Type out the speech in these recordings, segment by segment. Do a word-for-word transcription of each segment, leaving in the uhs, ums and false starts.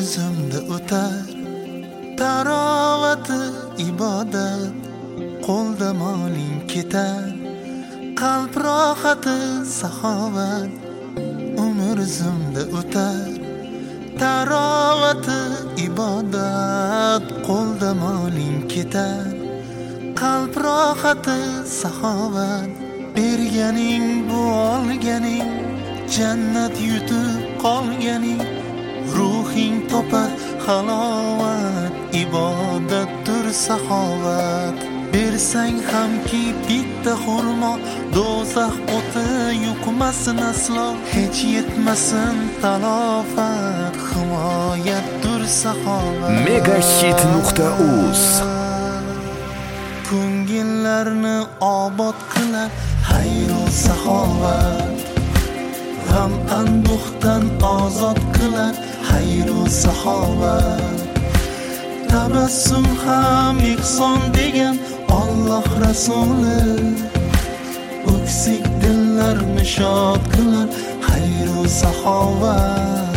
zumda o'tar tarovati ibodat, qo'lda moling ketar qalb rohati saxovat. Umr zumda o'tar tarovati ibodat, qo'lda moling ketar qalb rohati saxovat. Berganing bu olganing, jannat yutib qolganing, ruhing topar halovat, ibodatdir saxovat. Bersang hamki bitta xurmo, do'zax o'ti yuqmasin aslo, hech yetmasin talofat, himoyatdir saxovat. megahit nuqta uz ko'ngillarni obod qilar xayru saxovat, g'am anduhdan ozod qilar xayru saxovat. Tabassum ham ihson degan Alloh rasuli, o'ksik dillarni shod qilar xayru saxovat.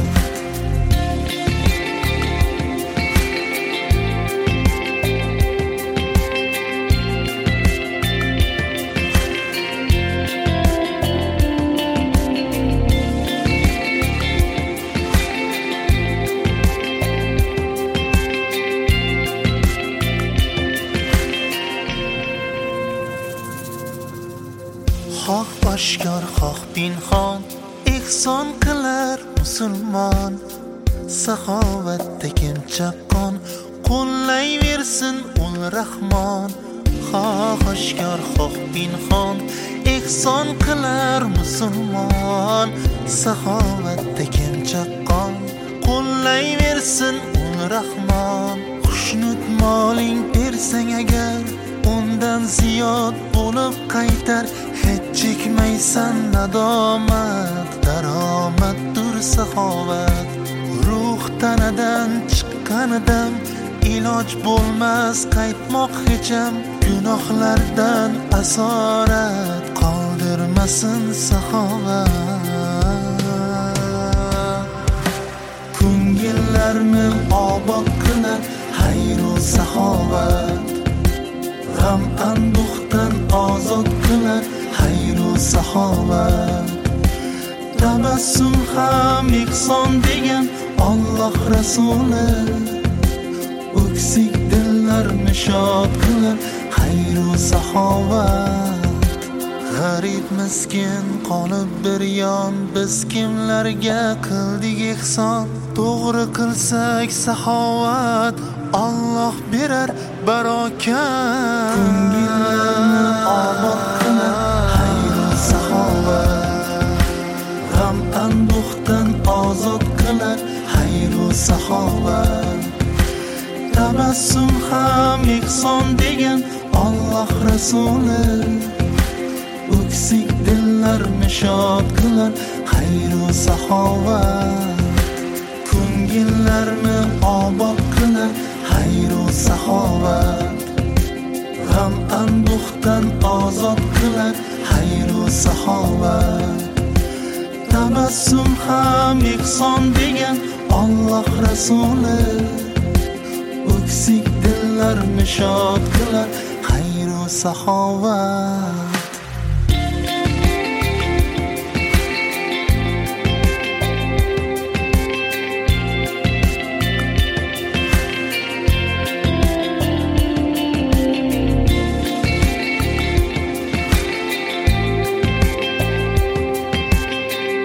Xoh oshkor, xoh pinhon, ihson qilar musulmon. Saxovatda kim chaqqon, qo'llayversin ul rahmon. Xoh oshkor, xoh pinhon, ihson qilar musulmon. Saxovatda kim chaqqon, qo'llayversin ul rahmon. Xushnud moling bersang agar, undan ziyod bo'lib qaytar, hech chekmaysan nadomat, daromaddir saxovat. Ruh tanadan chiqqanidan iloj bo'lmas qaytmoq hecham, gunohlardan asorat qoldirmasin saxovat. Ko'ngillarni obod qilar xayru saxovat, g'am anduhdan ozod qilar xayru saxovat. Tabassum ham ihson degan Alloh rasuli, o'ksik dillarni shod qilar xayru saxovat. G'arib miskin qolib bir yon, biz kimlarga qildik ihson. To'g'ri qilsak saxovat, Alloh berar barokat. Ko'ngillarni obod qilar xayru saxovat, g'am anduhdan ozod qilar xayru saxovat. Tabassum ham ihson degan Alloh rasuli, o'ksik dillarni shod qilar xayru saxovat. Ko'ngillarni obod qilar xayru saxovat, g'am anduhdan ozod qilar xayru saxovat. Tabassum ham ihson degan Alloh rasuli, o'ksik dillarni shod qilar xayru saxovat.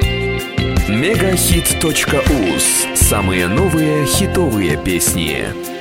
megahit точка уз. Самые новые хитовые песни.